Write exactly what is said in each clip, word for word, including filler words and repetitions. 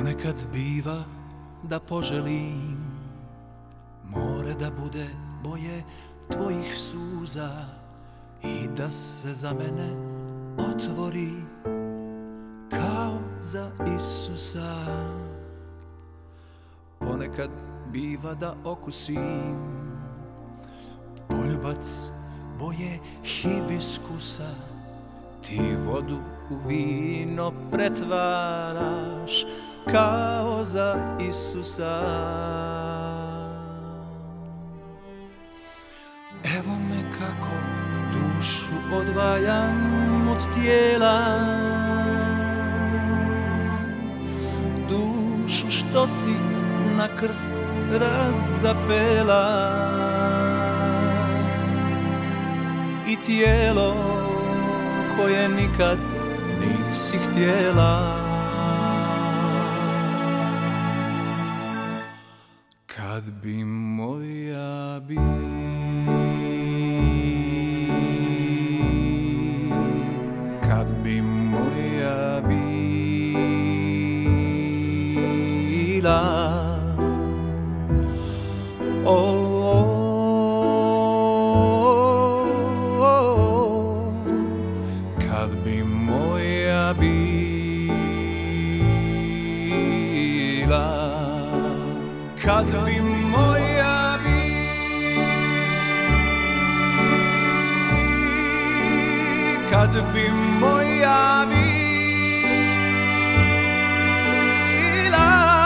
Ponekad biva da poželim more da bude boje tvojih suza i da se za mene otvori kao za Isusa. Ponekad biva da okusim poljubac boje hibiskusa, ti vodu u vino pretvaraš kao za Isusa. Evo me kako dušu odvajam od tijela, dušu što si na krst razapela i tijelo koje nikad nisi htjela. Kad bi moja bi, kad bi moja bila, o, o, o, kad bi moja bila, kad bi moja bila, kad bi moja bila,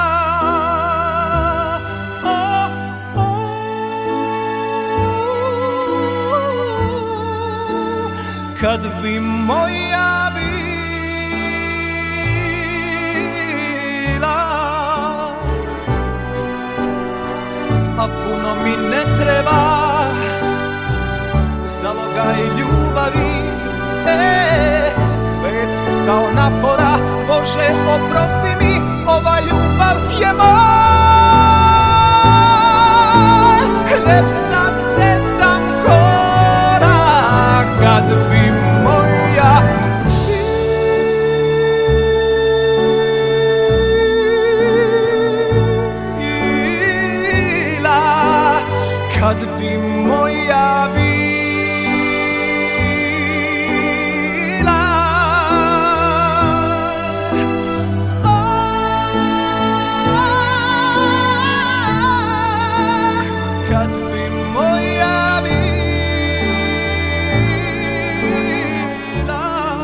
oh, oh, kad bi moja bila, a puno mi ne treba zalogaj ljubavi, e, svet kao nafora, Bože oprosti mi, ova ljubav je moj hljeb sa sedam kora. Kad bi moja bila, kad bi moja bila, kad bi moja bila.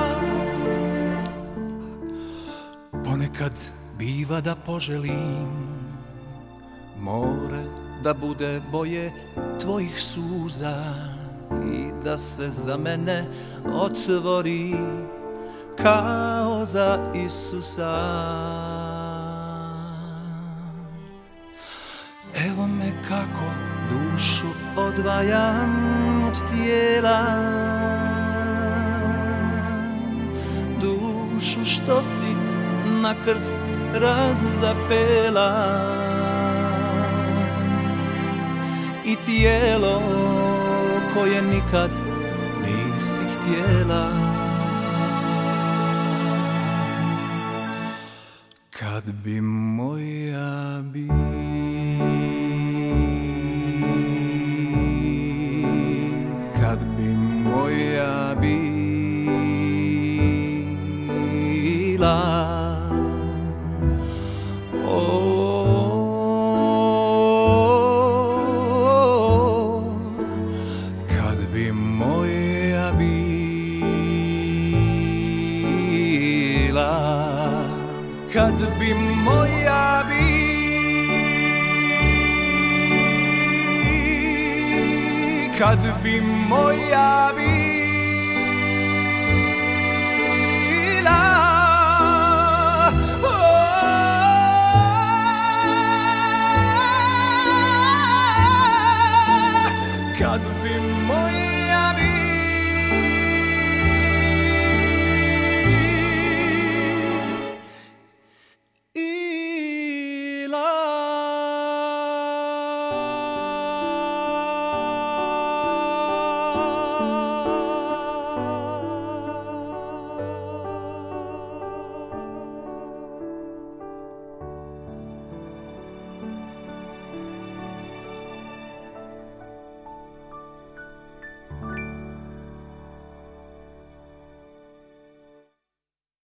Ponekad biva da poželim more da bude boje tvojih suza i da se za mene otvori kao za Isusa. Evo me kako dušu odvajam od tijela, dušu što si na krst razapela i tijelo koje nikad nisi htjela. Kad bi moja bila, kad bi moja bila, o, kad bi moja bila, kad bi moja bila, kad bi moja bila.